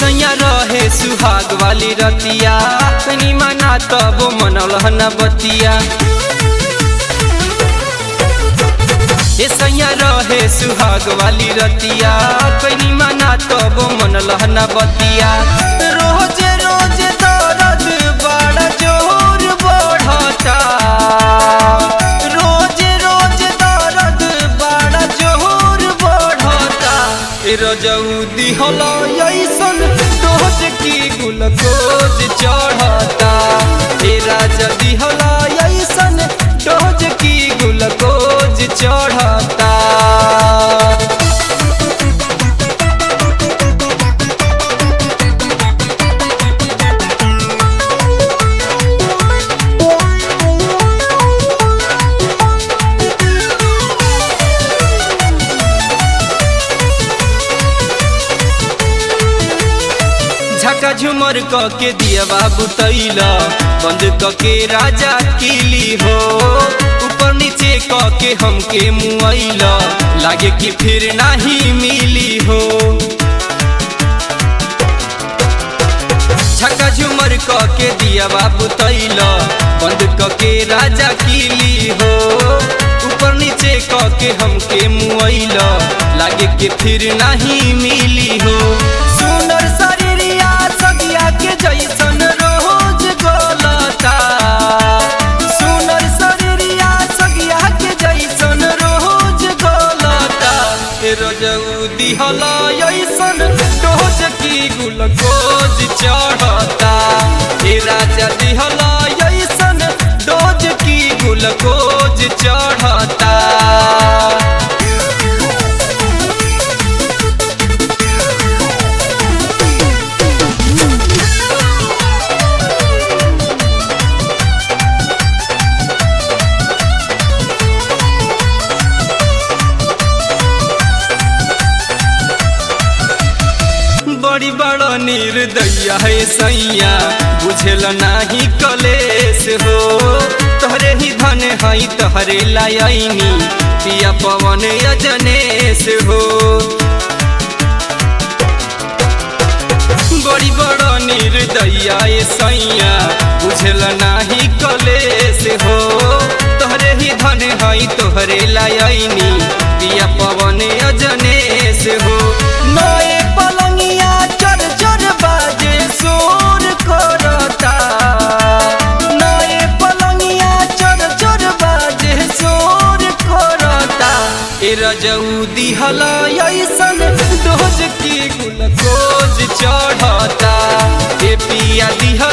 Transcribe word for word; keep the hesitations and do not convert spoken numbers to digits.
सैया रहे सुहाग वाली रतिया कनी मना तब मनल न बतिया। ए सैया रहे सुहाग वाली रतिया कनी मना तब मनल न बतिया। रोज रोज दर्द बड़ा जोर बढ़ता, रोज रोज दर्द बड़ा जोर बढ़ता। ए रजऊ दिहल ऐसन डोज की ग्लूकोज चढ़ता, ए राजा दिहल ऐसन डोज की ग्लूकोज चढ़ता। झका झुमर क के दिया बाबू तैला बंद क के राजा किली हो, ऊपर नीचे क के हमके मुआइला लागे कि फिर नहीं मिली हो। झका झुमर क के दिया बाबू तैला बंद क के राजा किली हो, ऊपर नीचे क के हमके मुआइला लागे कि फिर नहीं मिली हो। सुनर शरीरिया सगिया के जैसन रोज गलता, सुनर शरीरिया सगिया के जैसन रोज गलता। ए रजऊ दिहल ऐसन डोज की ग्लूकोज चढ़ता, ए राजा दिहल ऐसन डोज की ग्लूकोज चढ़ता। बड़ी बड़ा निर्दया है सैया बुझल नाही कलेश हो, तोहरे ही धन है तोहरे लायनी पिया पवन अजनेश हो। बड़ी बड़ा निर्दया है सैया बुझल नाही कलेश हो, तोहरे ही धन है तोहरे लायनी पिया पवन अजनेश हो। नए पलंगिया चर चर बाजे शोर करता, नए पलंगिया चर चर बाजे शोर करता। ए रजऊ दिहल ऐसन डोज की ग्लूकोज चढ़ता, ए पिया दिहल